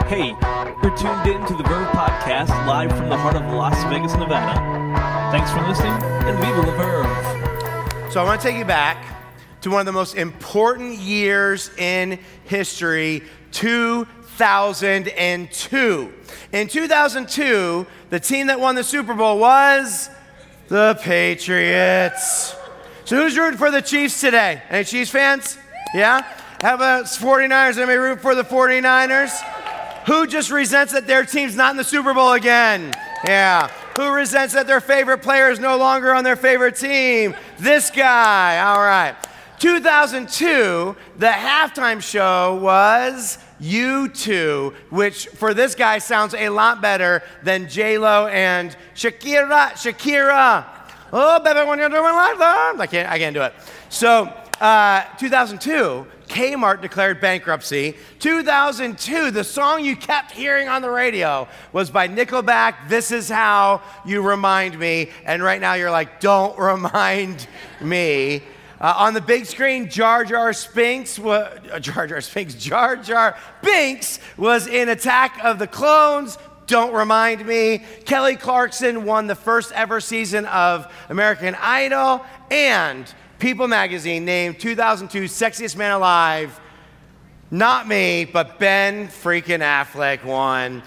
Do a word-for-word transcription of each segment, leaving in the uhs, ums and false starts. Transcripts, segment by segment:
Hey, you're tuned in to the Verve Podcast live from the heart of Las Vegas, Nevada. Thanks for listening, and viva la Verve. So I want to take you back to one of the most important years in history, two thousand two. In two thousand two, the team that won the Super Bowl was the Patriots. So who's rooting for the Chiefs today? Any Chiefs fans? Yeah? How about forty-niners? Anybody root for the forty-niners? Who just resents that their team's not in the Super Bowl again? Yeah. Who resents that their favorite player is no longer on their favorite team? This guy. All right. two thousand two, the halftime show was U two, which for this guy sounds a lot better than J-Lo and Shakira. Shakira. Oh, baby, when you're doing like that. I can't, I can't do it. So, uh, two thousand two, Kmart declared bankruptcy. two thousand two, the song you kept hearing on the radio was by Nickelback, This Is How You Remind Me. And right now you're like, don't remind me. Uh, on the big screen, Jar Jar Spinks, wa- uh, Jar Jar Spinks, Jar Jar Binks was in Attack of the Clones. Don't remind me. Kelly Clarkson won the first ever season of American Idol, and People Magazine named two thousand two Sexiest Man Alive. Not me, but Ben freaking Affleck won.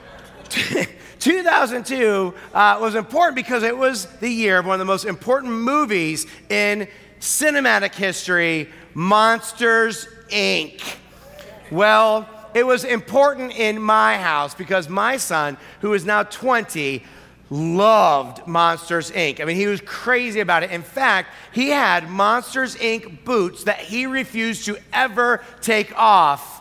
two thousand two uh, was important because it was the year of one of the most important movies in cinematic history, Monsters, Incorporated. Well, it was important in my house because my son, who is now twenty, loved Monsters, Incorporated. I mean, he was crazy about it. In fact, he had Monsters, Incorporated boots that he refused to ever take off.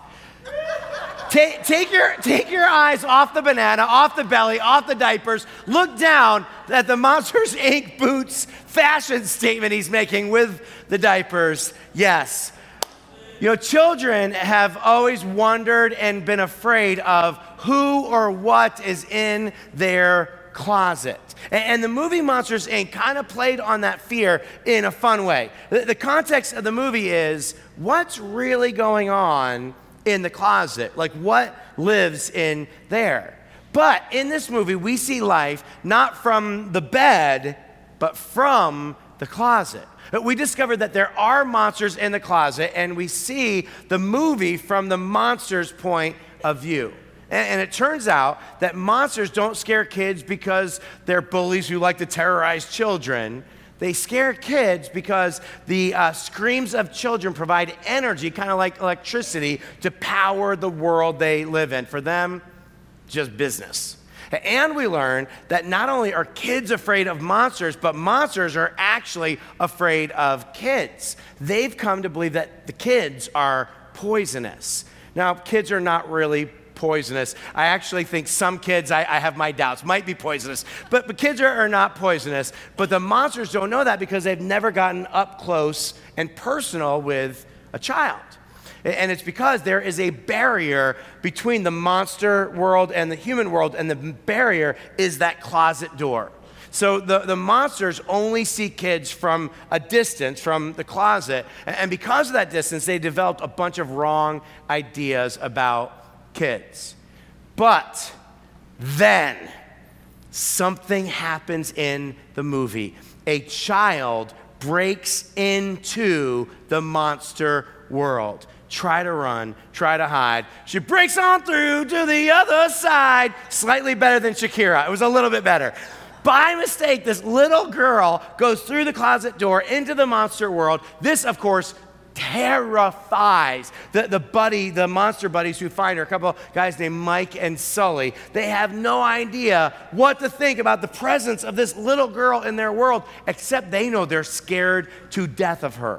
Take, take, your, take your eyes off the banana, off the belly, off the diapers. Look down at the Monsters, Incorporated boots fashion statement he's making with the diapers. Yes. You know, children have always wondered and been afraid of who or what is in their closet. And the movie Monsters, Incorporated kind of played on that fear in a fun way. The context of the movie is what's really going on in the closet? Like what lives in there? But in this movie, we see life not from the bed, but from the closet. We discovered that there are monsters in the closet, and we see the movie from the monster's point of view. And, and it turns out that monsters don't scare kids because they're bullies who like to terrorize children. They scare kids because the uh, screams of children provide energy, kind of like electricity, to power the world they live in. For them, just business. And we learn that not only are kids afraid of monsters, but monsters are actually afraid of kids. They've come to believe that the kids are poisonous. Now, kids are not really poisonous. I actually think some kids, I, I have my doubts, might be poisonous. But, but kids are, are not poisonous. But the monsters don't know that because they've never gotten up close and personal with a child. And it's because there is a barrier between the monster world and the human world, and the barrier is that closet door. So the, the monsters only see kids from a distance, from the closet, and because of that distance, they developed a bunch of wrong ideas about kids. But then something happens in the movie. A child breaks into the monster world. Try to run, try to hide. She breaks on through to the other side. Slightly better than Shakira. It was a little bit better. By mistake, this little girl goes through the closet door into the monster world. This, of course, terrifies the, the buddy, the monster buddies who find her, a couple of guys named Mike and Sully. They have no idea what to think about the presence of this little girl in their world, except they know they're scared to death of her.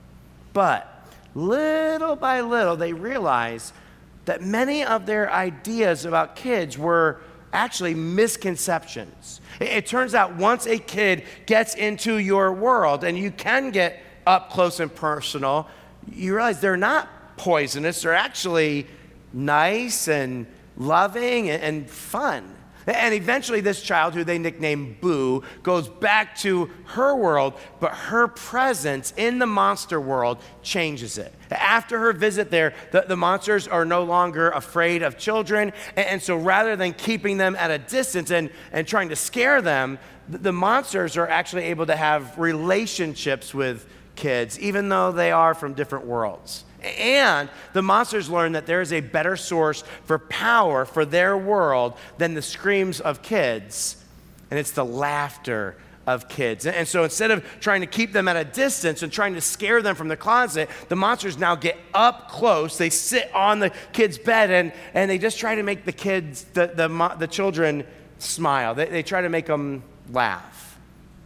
But little by little, they realize that many of their ideas about kids were actually misconceptions. It, it turns out once a kid gets into your world, and you can get up close and personal, you realize they're not poisonous. They're actually nice and loving and, and fun. And eventually this child, who they nickname Boo, goes back to her world, but her presence in the monster world changes it. After her visit there, the, the monsters are no longer afraid of children, and, and so rather than keeping them at a distance and, and trying to scare them, the, the monsters are actually able to have relationships with kids, even though they are from different worlds. And the monsters learn that there is a better source for power for their world than the screams of kids, and it's the laughter of kids. And so instead of trying to keep them at a distance and trying to scare them from the closet, the monsters now get up close. They sit on the kid's bed, and, and they just try to make the kids, the, the, the children smile. They, they try to make them laugh.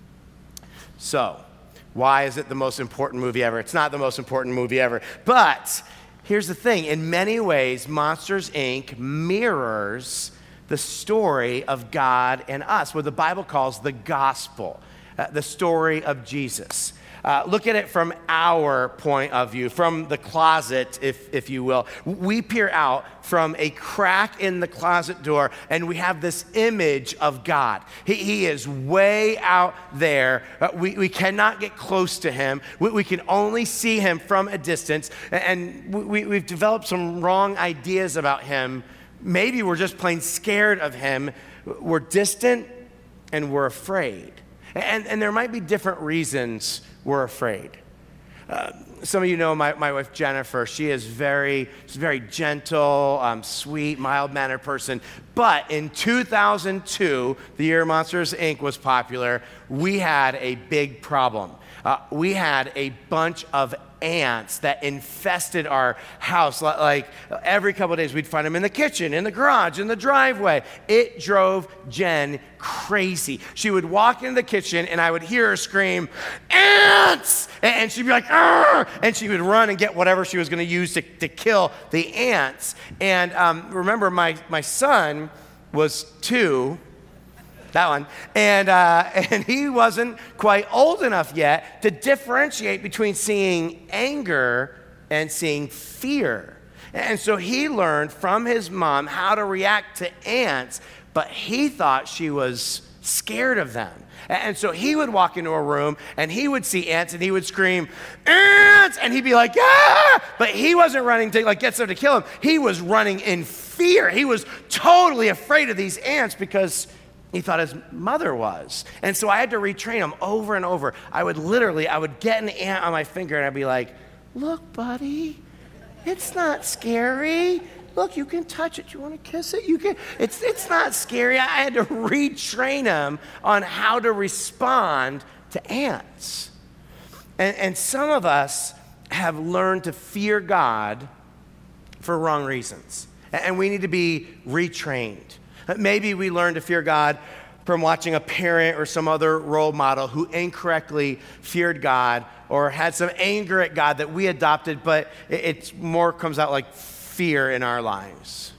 So, why is it the most important movie ever? It's not the most important movie ever. But here's the thing. In many ways, Monsters, Incorporated mirrors the story of God and us, what the Bible calls the gospel, uh, the story of Jesus. Uh, look at it from our point of view, from the closet, if, if you will. We peer out from a crack in the closet door, and we have this image of God. He, he is way out there. Uh, we, we cannot get close to him. We, we can only see him from a distance, and we, we've developed some wrong ideas about him. Maybe we're just plain scared of him. We're distant, and we're afraid. And, and there might be different reasons we're afraid. Uh, some of you know my, my wife, Jennifer. She is very, she's very gentle, um, sweet, mild-mannered person. But in two thousand two, the year Monsters, Incorporated was popular, we had a big problem. Uh, we had a bunch of ants that infested our house. Like every couple of days, we'd find them in the kitchen, in the garage, in the driveway. It drove Jen crazy. She would walk into the kitchen, and I would hear her scream, "Ants!" And she'd be like, "Arr!" And she would run and get whatever she was going to use to, to kill the ants. And um, remember, my, my son was two. That one. And, uh, and he wasn't quite old enough yet to differentiate between seeing anger and seeing fear. And so he learned from his mom how to react to ants, but he thought she was scared of them. And so he would walk into a room and he would see ants and he would scream, "Ants!" And he'd be like, "Ah!" But he wasn't running to like get them to kill him. He was running in fear. He was totally afraid of these ants because he thought his mother was. And so I had to retrain him over and over. I would literally, I would get an ant on my finger and I'd be like, "Look, buddy, it's not scary. Look, you can touch it. You want to kiss it? You can. It's, it's not scary." I had to retrain him on how to respond to ants. And, and some of us have learned to fear God for wrong reasons. And we need to be retrained. Maybe we learn to fear God from watching a parent or some other role model who incorrectly feared God or had some anger at God that we adopted, but it more comes out like fear in our lives.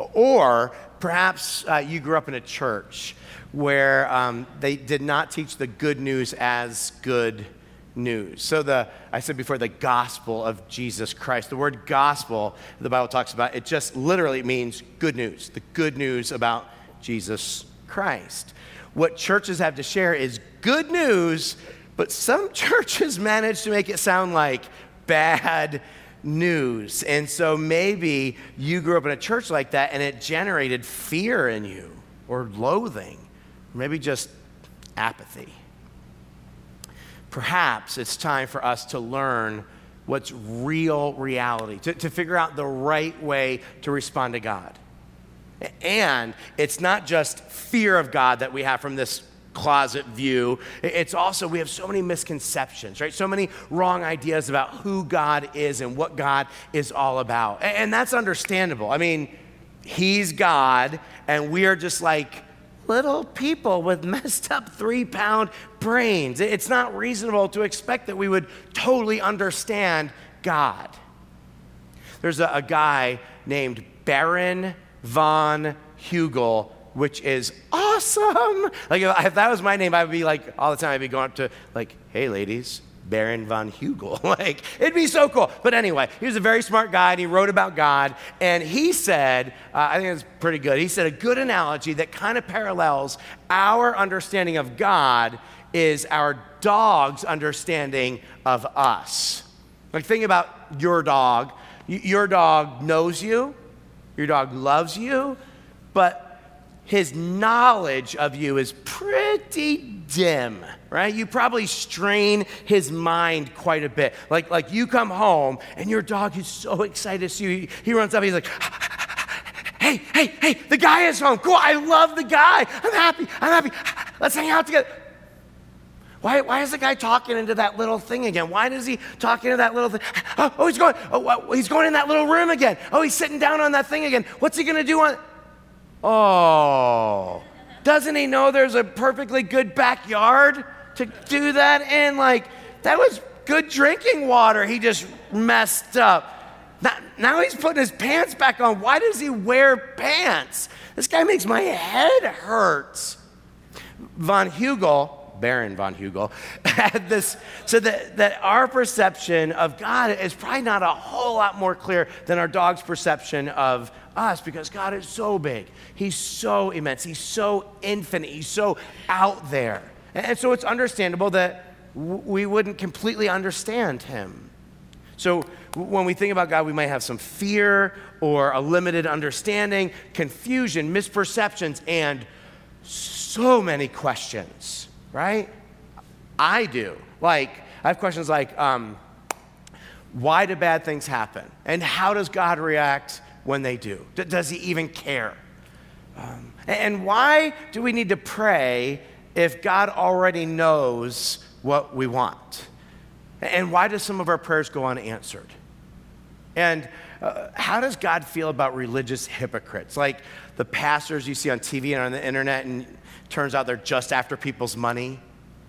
Or perhaps uh, you grew up in a church where um, they did not teach the good news as good news. So the, I said before, the gospel of Jesus Christ. The word gospel, the Bible talks about, it just literally means good news. The good news about Jesus Christ. What churches have to share is good news, but some churches manage to make it sound like bad news. And so maybe you grew up in a church like that and it generated fear in you or loathing, or maybe just apathy. Perhaps it's time for us to learn what's real reality, to, to figure out the right way to respond to God. And it's not just fear of God that we have from this closet view. It's also, we have so many misconceptions, right? So many wrong ideas about who God is and what God is all about. And that's understandable. I mean, he's God, and we are just like little people with messed up three-pound brains. It's not reasonable to expect that we would totally understand God. There's a, a guy named Baron von Hugel, which is awesome. Like if, if that was my name, I would be like, all the time I'd be going up to like, "Hey ladies, Baron von Hugel. Like, it'd be so cool. But anyway, he was a very smart guy, and he wrote about God, and he said, uh, I think it's pretty good, he said a good analogy that kind of parallels our understanding of God is our dog's understanding of us. Like, think about your dog. Y- your dog knows you, your dog loves you, but his knowledge of you is pretty dim, right? You probably strain his mind quite a bit. Like, like you come home and your dog is so excited to see you. He runs up, he's like, hey, hey, hey, the guy is home. Cool, I love the guy. I'm happy, I'm happy. Let's hang out together. Why, why is the guy talking into that little thing again? Why does he talk into that little thing? Oh, oh he's going, oh, he's going in that little room again. Oh, he's sitting down on that thing again. What's he gonna do on? Oh, doesn't he know there's a perfectly good backyard to do that in? Like, that was good drinking water he just messed up. Now, now he's putting his pants back on. Why does he wear pants? This guy makes my head hurt. Von Hugel, Baron von Hugel, had this, so that, that our perception of God is probably not a whole lot more clear than our dog's perception of us, because God is so big. He's so immense. He's so infinite. He's so out there. And so it's understandable that w- we wouldn't completely understand him. So when we think about God, we might have some fear or a limited understanding, confusion, misperceptions, and so many questions, right? I do. Like, I have questions like, um, why do bad things happen? And how does God react when they do? D- does he even care? Um, and why do we need to pray if God already knows what we want? And why do some of our prayers go unanswered? And uh, how does God feel about religious hypocrites? Like the pastors you see on T V and on the internet, and it turns out they're just after people's money.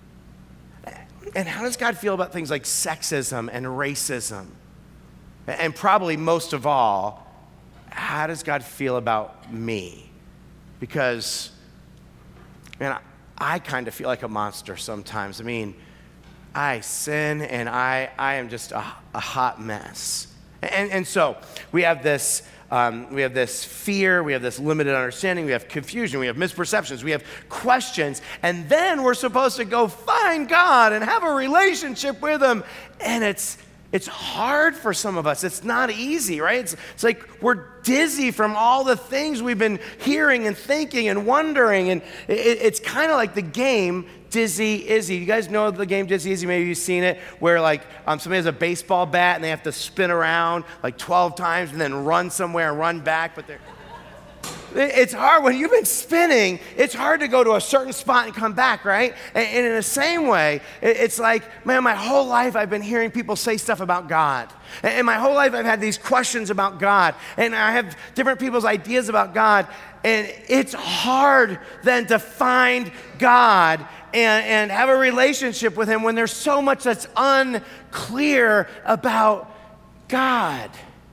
And how does God feel about things like sexism and racism? And probably most of all, how does God feel about me? Because, man, I, I kind of feel like a monster sometimes. I mean, I sin and I, I am just a, a hot mess. And, and so we have this um, we have this fear, we have this limited understanding, we have confusion, we have misperceptions, we have questions, and then we're supposed to go find God and have a relationship with him. And it's It's hard for some of us. It's not easy, right? It's, it's like we're dizzy from all the things we've been hearing and thinking and wondering. And it, it's kind of like the game Dizzy Izzy. You guys know the game Dizzy Izzy? Maybe you've seen it, where like um, somebody has a baseball bat and they have to spin around like twelve times and then run somewhere and run back, but they're... It's hard when you've been spinning. It's hard to go to a certain spot and come back, right? And, and in the same way, it's like, man, my whole life I've been hearing people say stuff about God. And my whole life I've had these questions about God. And I have different people's ideas about God. And it's hard then to find God and, and have a relationship with him when there's so much that's unclear about God.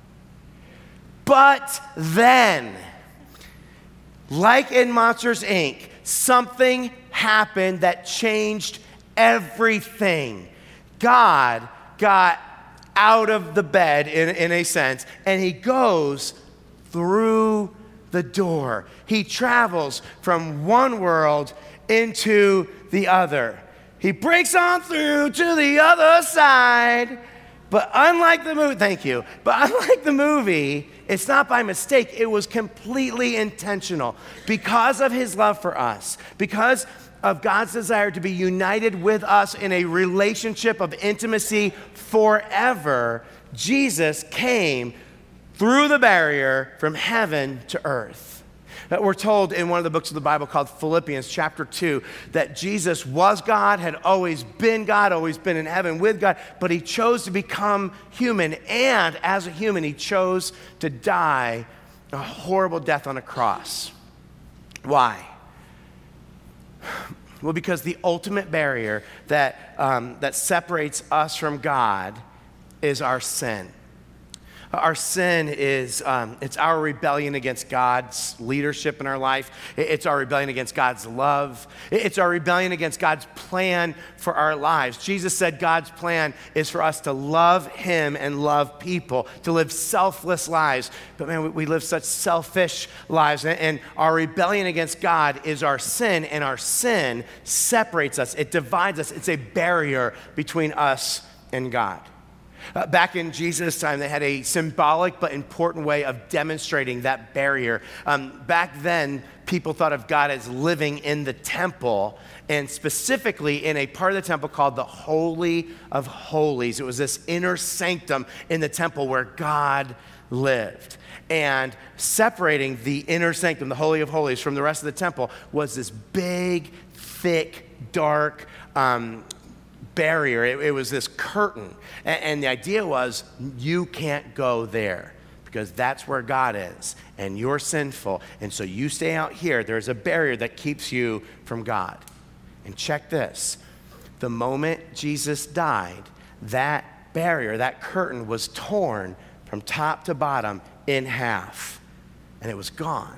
But then, like in Monsters, Incorporated, something happened that changed everything. God got out of the bed, in, in a sense, and he goes through the door. He travels from one world into the other. He breaks on through to the other side. But unlike the movie, thank you, but unlike the movie, it's not by mistake. It was completely intentional. Because of his love for us, because of God's desire to be united with us in a relationship of intimacy forever, Jesus came through the barrier from heaven to earth. We're told in one of the books of the Bible called Philippians chapter two that Jesus was God, had always been God, always been in heaven with God, but he chose to become human, and as a human, he chose to die a horrible death on a cross. Why? Well, because the ultimate barrier that, um, that separates us from God is our sin. Our sin is, um, it's our rebellion against God's leadership in our life. It's our rebellion against God's love. It's our rebellion against God's plan for our lives. Jesus said God's plan is for us to love him and love people, to live selfless lives. But man, we, we live such selfish lives. And, and our rebellion against God is our sin, and our sin separates us. It divides us. It's a barrier between us and God. Uh, back in Jesus' time, they had a symbolic but important way of demonstrating that barrier. Um, back then, people thought of God as living in the temple, and specifically in a part of the temple called the Holy of Holies. It was this inner sanctum in the temple where God lived. And separating the inner sanctum, the Holy of Holies, from the rest of the temple was this big, thick, dark um barrier. It, it was this curtain. And, and the idea was, you can't go there because that's where God is and you're sinful. And so you stay out here. There's a barrier that keeps you from God. And check this. The moment Jesus died, that barrier, that curtain was torn from top to bottom in half. And it was gone.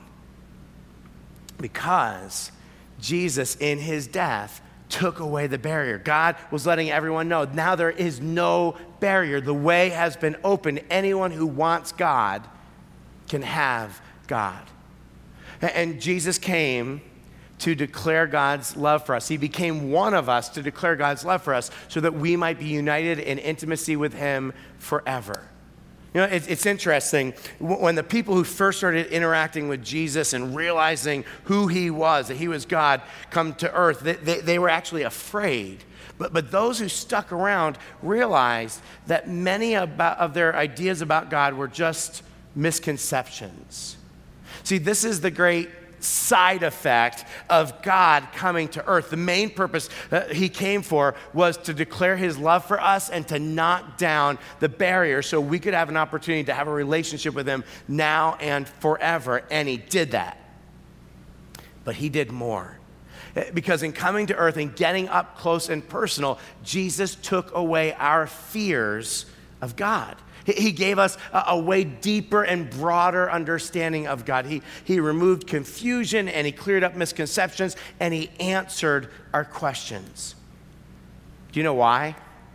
Because Jesus, in his death, took away the barrier. God was letting everyone know, now there is no barrier. The way has been opened. Anyone who wants God can have God. And Jesus came to declare God's love for us. He became one of us to declare God's love for us so that we might be united in intimacy with him forever. You know, it's, it's interesting, when the people who first started interacting with Jesus and realizing who he was, that he was God, come to earth, they, they, they were actually afraid. But, but those who stuck around realized that many about, of their ideas about God were just misconceptions. See, this is the great side effect of God coming to earth. The main purpose that he came for was to declare his love for us and to knock down the barrier so we could have an opportunity to have a relationship with him now and forever. And he did that. But he did more. Because in coming to earth and getting up close and personal, Jesus took away our fears of God. He gave us a, a way deeper and broader understanding of God. He, he removed confusion and he cleared up misconceptions and he answered our questions. Do you know why?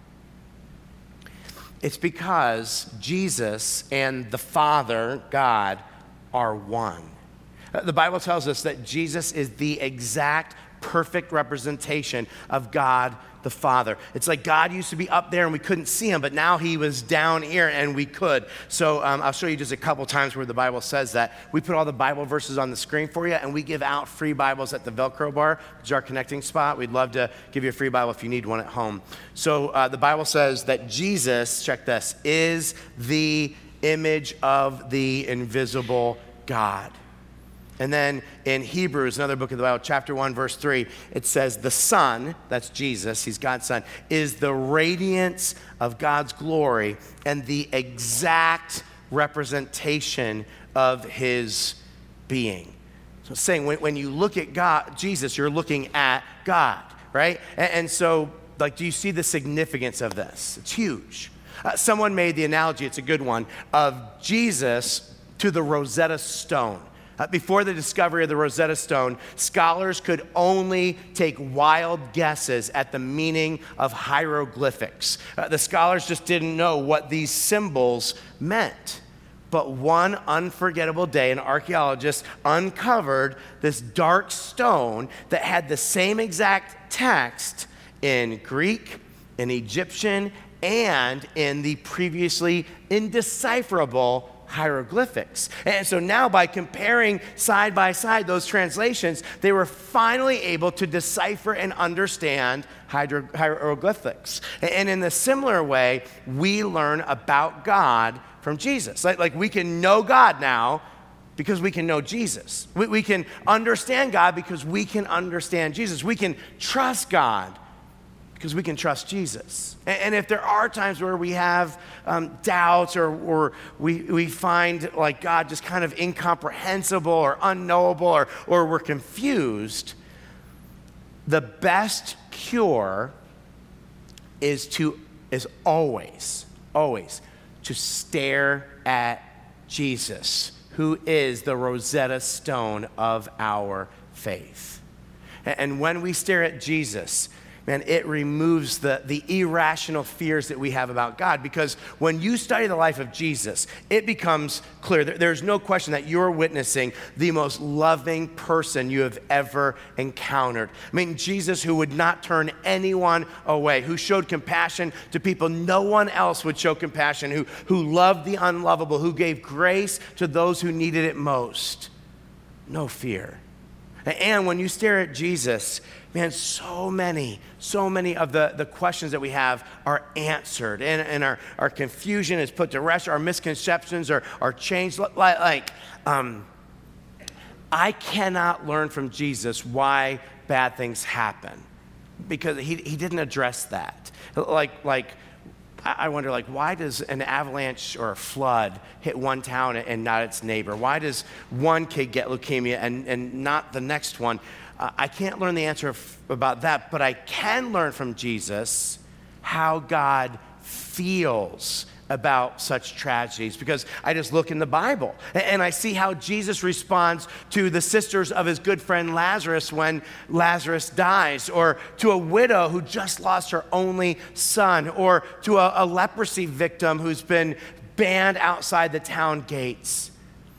It's because Jesus and the Father, God, are one. The Bible tells us that Jesus is the exact perfect representation of God the Father. It's like God used to be up there and we couldn't see him, but now he was down here and we could. So um, I'll show you just a couple times where the Bible says that. We put all the Bible verses on the screen for you, and we give out free Bibles at the Velcro bar, which is our connecting spot. We'd love to give you a free Bible if you need one at home. So uh, the Bible says that Jesus, check this, is the image of the invisible God. And then in Hebrews, another book of the Bible, chapter one, verse three, it says, the Son, that's Jesus, he's God's Son, is the radiance of God's glory and the exact representation of his being. So it's saying when, when you look at God, Jesus, you're looking at God, right? And, and so, like, do you see the significance of this? It's huge. Uh, someone made the analogy, it's a good one, of Jesus to the Rosetta Stone. Uh, before the discovery of the Rosetta Stone, scholars could only take wild guesses at the meaning of hieroglyphics. Uh, the scholars just didn't know what these symbols meant. But one unforgettable day, an archaeologist uncovered this dark stone that had the same exact text in Greek, in Egyptian, and in the previously indecipherable hieroglyphics. And so now, by comparing side by side those translations, they were finally able to decipher and understand hydro- hieroglyphics. And in a similar way, we learn about God from Jesus. Like, like we can know God now because we can know Jesus. We, we can understand God because we can understand Jesus. We can trust God because we can trust Jesus. And, and if there are times where we have um, doubts or, or we, we find like God just kind of incomprehensible or unknowable or, or we're confused, the best cure is to is always, always to stare at Jesus, who is the Rosetta Stone of our faith. And when we stare at Jesus, man, it removes the, the irrational fears that we have about God, because when you study the life of Jesus, it becomes clear that there's no question that you're witnessing the most loving person you have ever encountered. I mean, Jesus, who would not turn anyone away, who showed compassion to people no one else would show compassion, who, who loved the unlovable, who gave grace to those who needed it most. No fear. And when you stare at Jesus, man, so many, so many of the, the questions that we have are answered, and, and our, our confusion is put to rest, our misconceptions are, are changed. Like, like um, I cannot learn from Jesus why bad things happen, because he, he didn't address that. Like, like, I wonder, like, why does an avalanche or a flood hit one town and not its neighbor? Why does one kid get leukemia and, and not the next one? Uh, I can't learn the answer f- about that, but I can learn from Jesus how God feels about such tragedies, because I just look in the Bible and, and I see how Jesus responds to the sisters of his good friend Lazarus when Lazarus dies, or to a widow who just lost her only son, or to a, a leprosy victim who's been banned outside the town gates.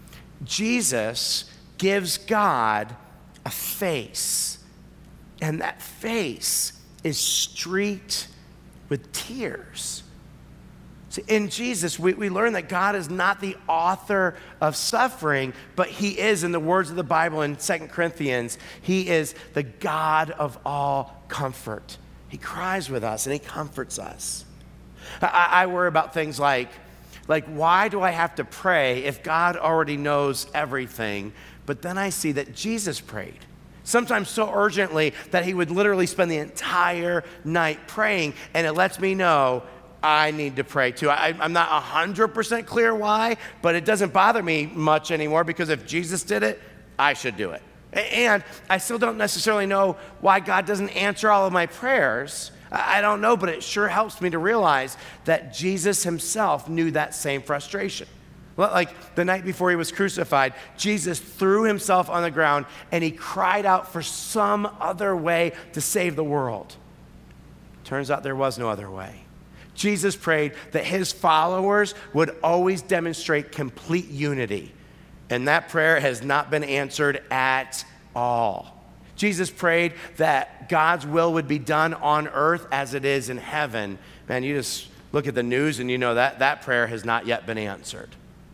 Jesus gives God a face, and that face is streaked with tears. See, in Jesus, we, we learn that God is not the author of suffering, but he is, in the words of the Bible in Second Corinthians, he is the God of all comfort. He cries with us and he comforts us. I, I worry about things like, like, why do I have to pray if God already knows everything? But then I see that Jesus prayed, sometimes so urgently that he would literally spend the entire night praying, and it lets me know I need to pray too. I, I'm not one hundred percent clear why, but it doesn't bother me much anymore, because if Jesus did it, I should do it. And I still don't necessarily know why God doesn't answer all of my prayers. I don't know, but it sure helps me to realize that Jesus himself knew that same frustration. Like the night before he was crucified, Jesus threw himself on the ground and he cried out for some other way to save the world. Turns out there was no other way. Jesus prayed that his followers would always demonstrate complete unity, and that prayer has not been answered at all. Jesus prayed that God's will would be done on earth as it is in heaven. Man, you just look at the news and you know that that prayer has not yet been answered.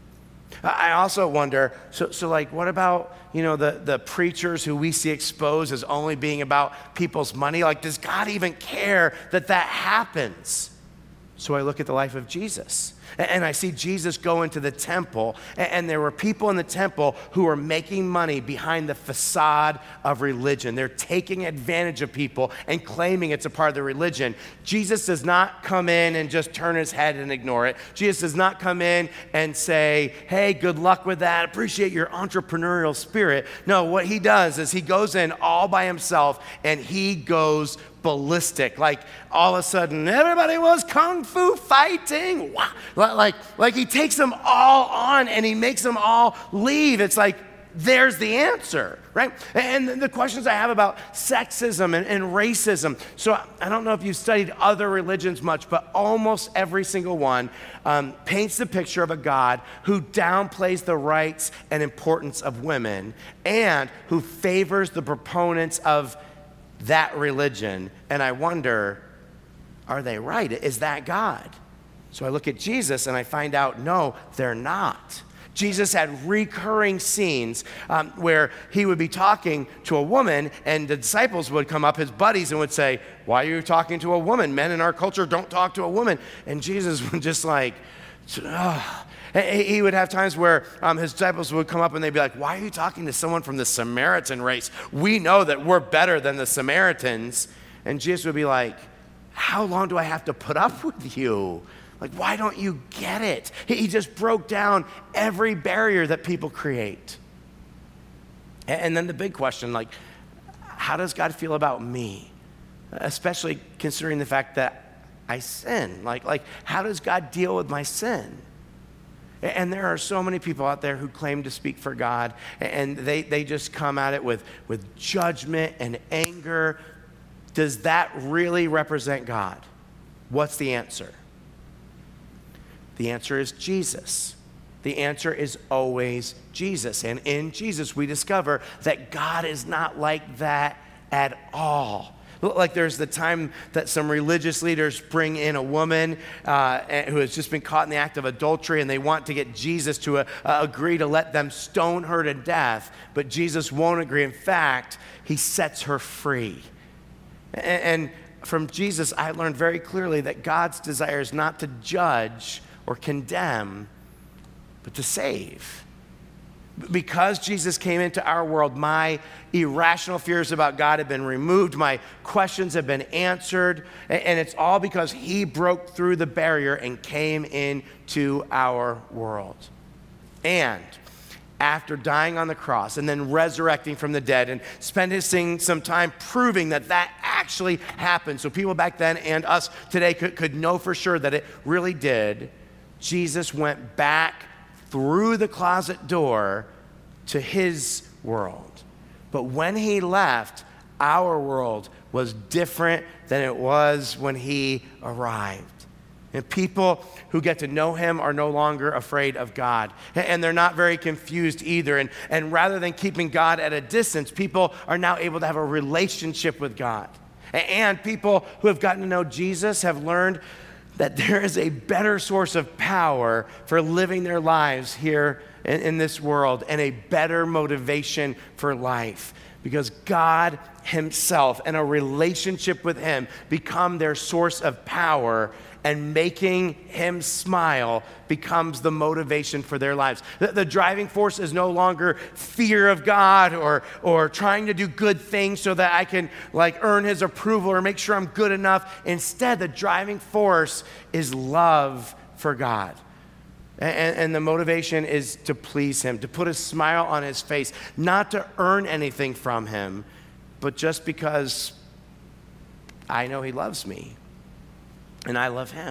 I also wonder, so, so like, what about, you know, the, the preachers who we see exposed as only being about people's money? Like, does God even care that that happens? So I look at the life of Jesus, and I see Jesus go into the temple, and there were people in the temple who were making money behind the facade of religion. They're taking advantage of people and claiming it's a part of the religion. Jesus does not come in and just turn his head and ignore it. Jesus does not come in and say, hey, good luck with that. Appreciate your entrepreneurial spirit. No, what he does is he goes in all by himself, and he goes ballistic. Like, all of a sudden, everybody was kung fu fighting. Wow. Like, like he takes them all on and he makes them all leave. It's like, there's the answer, right? And the questions I have about sexism and, and racism. So I don't know if you've studied other religions much, but almost every single one um, paints the picture of a God who downplays the rights and importance of women, and who favors the proponents of that religion. And I wonder, are they right? Is that God? So I look at Jesus and I find out, no, they're not. Jesus had recurring scenes um, where he would be talking to a woman, and the disciples would come up, his buddies, and would say, why are you talking to a woman? Men in our culture don't talk to a woman. And Jesus would just like, oh. He would have times where um, his disciples would come up and they'd be like, why are you talking to someone from the Samaritan race? We know that we're better than the Samaritans. And Jesus would be like, how long do I have to put up with you? Like, why don't you get it? He just broke down every barrier that people create. And then the big question, like, how does God feel about me? Especially considering the fact that I sin? Like, like how does God deal with my sin? And there are so many people out there who claim to speak for God, and they, they just come at it with, with judgment and anger. Does that really represent God? What's the answer? The answer is Jesus. The answer is always Jesus. And in Jesus, we discover that God is not like that at all. Like there's the time that some religious leaders bring in a woman uh, who has just been caught in the act of adultery, and they want to get Jesus to uh, uh, agree to let them stone her to death. But Jesus won't agree. In fact, he sets her free. And, and from Jesus, I learned very clearly that God's desire is not to judge or condemn, but to save. Because Jesus came into our world, my irrational fears about God have been removed. My questions have been answered. And it's all because he broke through the barrier and came into our world. And after dying on the cross and then resurrecting from the dead and spending some time proving that that actually happened, so people back then and us today could, could know for sure that it really did, Jesus went back through the closet door to his world. But when he left, our world was different than it was when he arrived. And people who get to know him are no longer afraid of God. And they're not very confused either. And, and rather than keeping God at a distance, people are now able to have a relationship with God. And people who have gotten to know Jesus have learned that there is a better source of power for living their lives here in, in this world, and a better motivation for life, because God himself and a relationship with him become their source of power, and making him smile becomes the motivation for their lives. The, the driving force is no longer fear of God or, or trying to do good things so that I can like earn his approval or make sure I'm good enough. Instead, the driving force is love for God. And, and the motivation is to please him, to put a smile on his face, not to earn anything from him, but just because I know he loves me. And I love him.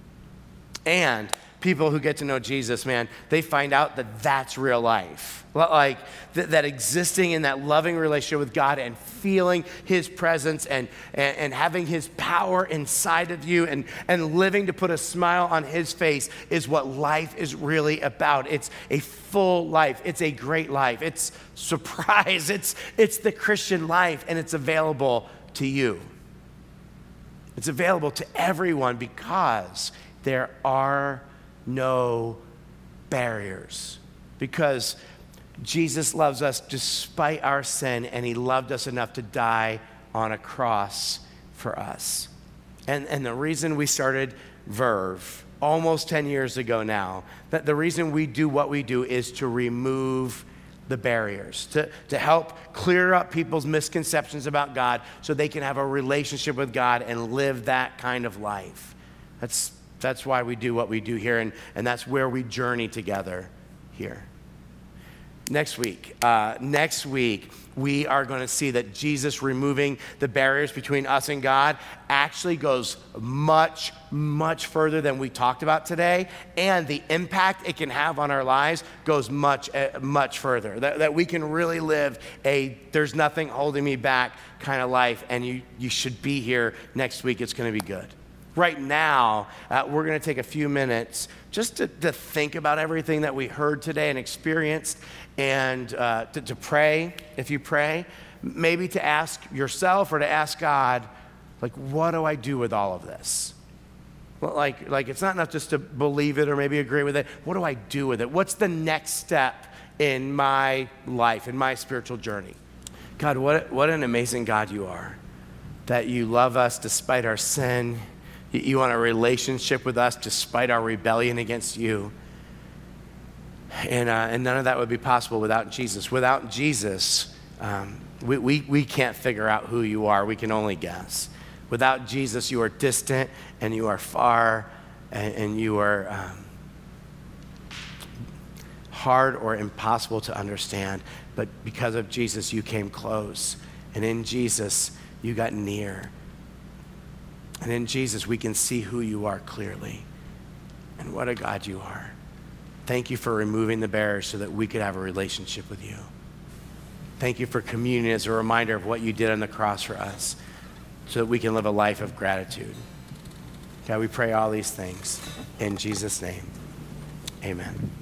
And people who get to know Jesus, man, they find out that that's real life. Like th- that existing in that loving relationship with God and feeling his presence and, and, and having his power inside of you and, and living to put a smile on his face is what life is really about. It's a full life. It's a great life. It's surprise. It's, it's the Christian life, and it's available to you. It's available to everyone because there are no barriers. Because Jesus loves us despite our sin, and he loved us enough to die on a cross for us. And, and the reason we started Verve almost ten years ago now, that the reason we do what we do is to remove the barriers, to, to help clear up people's misconceptions about God so they can have a relationship with God and live that kind of life. That's, that's why we do what we do here, and, and that's where we journey together here. Next week, uh, next week, we are going to see that Jesus removing the barriers between us and God actually goes much, much further than we talked about today, and the impact it can have on our lives goes much, uh, much further. That, that we can really live a there's nothing holding me back kind of life, and you, you should be here next week. It's going to be good. Right now, uh, we're going to take a few minutes just to, to think about everything that we heard today and experienced, and uh, to, to pray, if you pray, maybe to ask yourself or to ask God, like, what do I do with all of this? Well, like, like it's not enough just to believe it or maybe agree with it. What do I do with it? What's the next step in my life, in my spiritual journey? God, what, what an amazing God you are, that you love us despite our sin. You want a relationship with us despite our rebellion against you. And, uh, and none of that would be possible without Jesus. Without Jesus, um, we, we, we can't figure out who you are. We can only guess. Without Jesus, you are distant and you are far and, and you are um, hard or impossible to understand. But because of Jesus, you came close. And in Jesus, you got near. And in Jesus, we can see who you are clearly and what a God you are. Thank you for removing the barriers so that we could have a relationship with you. Thank you for communion as a reminder of what you did on the cross for us so that we can live a life of gratitude. God, we pray all these things in Jesus' name. Amen.